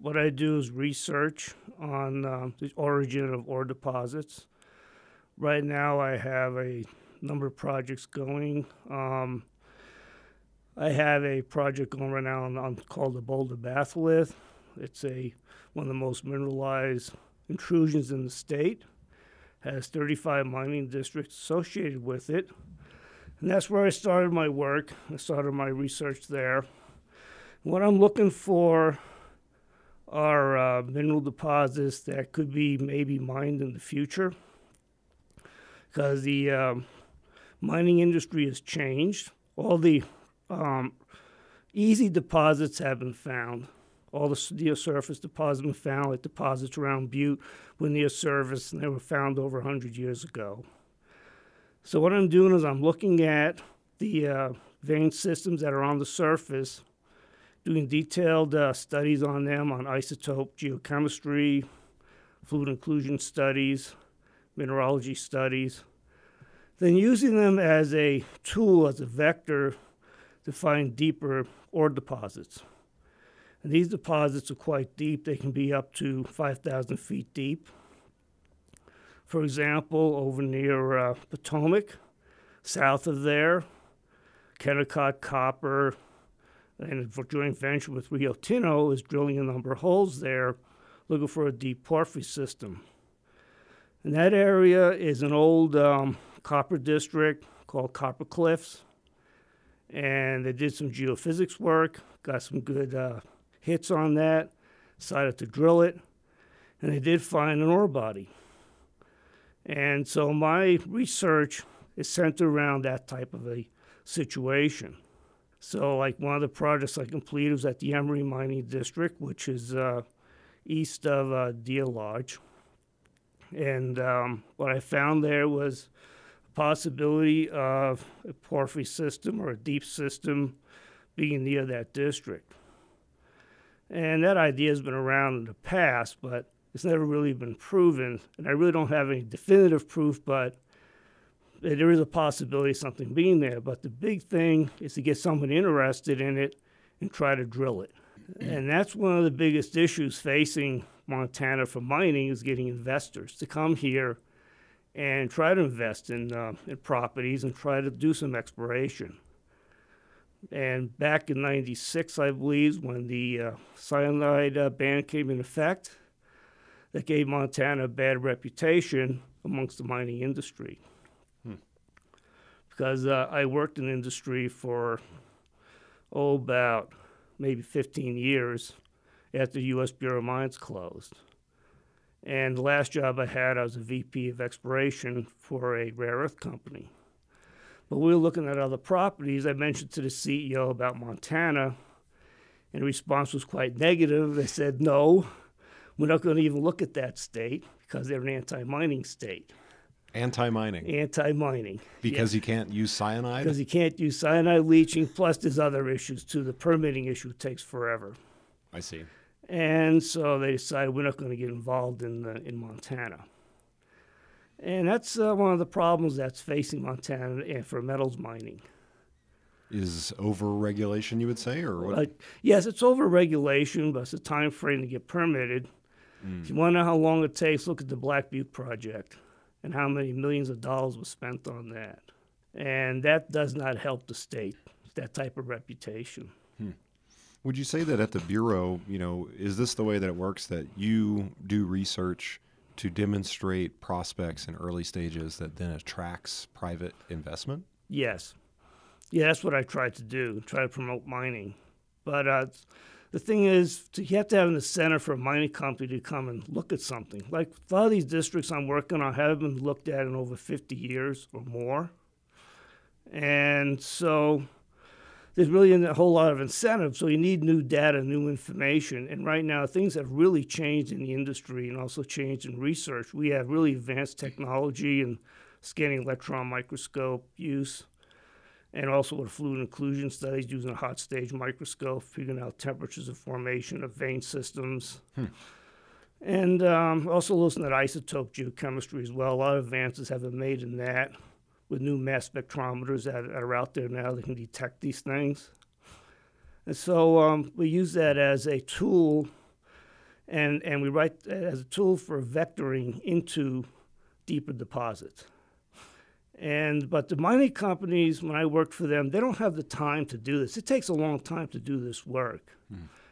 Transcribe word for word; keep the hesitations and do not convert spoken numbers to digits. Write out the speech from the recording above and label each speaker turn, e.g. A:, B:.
A: what I do is research on um, the origin of ore deposits. Right now, I have a number of projects going. Um, I have a project going right now on, on called the Boulder Batholith. It's a one of the most mineralized intrusions in the state. Has thirty-five mining districts associated with it. And that's where I started my work. I started my research there. What I'm looking for are uh, mineral deposits that could be maybe mined in the future, because the um, mining industry has changed. All the um, easy deposits have been found. All the near-surface deposits have been found, like deposits around Butte were near-surface, and they were found over one hundred years ago. So what I'm doing is I'm looking at the uh, vein systems that are on the surface, doing detailed uh, studies on them, on isotope geochemistry, fluid inclusion studies, mineralogy studies, then using them as a tool, as a vector, to find deeper ore deposits. And these deposits are quite deep. They can be up to five thousand feet deep. For example, over near uh, Potomac, south of there, Kennecott Copper and a joint venture with Rio Tinto is drilling a number of holes there, looking for a deep porphyry system. And that area is an old um, copper district called Copper Cliffs. And they did some geophysics work, got some good uh, hits on that, decided to drill it, and they did find an ore body. And so my research is centered around that type of a situation. So like one of the projects I completed was at the Emery Mining District, which is uh, east of uh, Deer Lodge. And um, what I found there was a possibility of a porphyry system or a deep system being near that district. And that idea has been around in the past, but it's never really been proven. And I really don't have any definitive proof, but there is a possibility of something being there. But the big thing is to get someone interested in it and try to drill it. And that's one of the biggest issues facing Montana for mining, is getting investors to come here and try to invest in, uh, in properties and try to do some exploration. And back in ninety-six, I believe, when the uh, cyanide uh, ban came into effect, that gave Montana a bad reputation amongst the mining industry. Hmm. Because uh, I worked in industry for, oh, about maybe fifteen years after the U S Bureau of Mines closed. And the last job I had, I was a V P of exploration for a rare earth company. But we were looking at other properties. I mentioned to the C E O about Montana, and the response was quite negative. They said, no, we're not going to even look at that state because they're an anti-mining state.
B: Anti-mining?
A: Anti-mining.
B: Because
A: yeah.
B: you can't use cyanide?
A: Because you can't use cyanide leaching, plus there's other issues too. The permitting issue takes forever.
B: I see.
A: And so they decided we're not going to get involved in the, in Montana. And that's uh, one of the problems that's facing Montana for metals mining.
B: Is over-regulation, you would say, or what?
A: Uh, yes, it's over-regulation, but it's a time frame to get permitted. Mm. If you want to know how long it takes, look at the Black Butte project and how many millions of dollars was spent on that. And that does not help the state, that type of reputation.
B: Hmm. Would you say that at the Bureau, you know, is this the way that it works, that you do research to demonstrate prospects in early stages that then attracts private investment?
A: Yes. Yeah, that's what I tried to do, try to promote mining. But uh, the thing is, to, you have to have an incentive for a mining company to come and look at something. Like a lot of these districts I'm working on haven't been looked at in over fifty years or more. And so there's really a whole lot of incentive. So you need new data, new information. And right now, things have really changed in the industry and also changed in research. We have really advanced technology and scanning electron microscope use, and also with fluid inclusion studies using a hot stage microscope, figuring out temperatures of formation of vein systems. Hmm. And um, also looking at isotope geochemistry as well. A lot of advances have been made in that, with new mass spectrometers that are out there now that can detect these things. And so um, we use that as a tool and and we write it as a tool for vectoring into deeper deposits. And but the mining companies, when I worked for them, they don't have the time to do this. It takes a long time to do this work. Mm.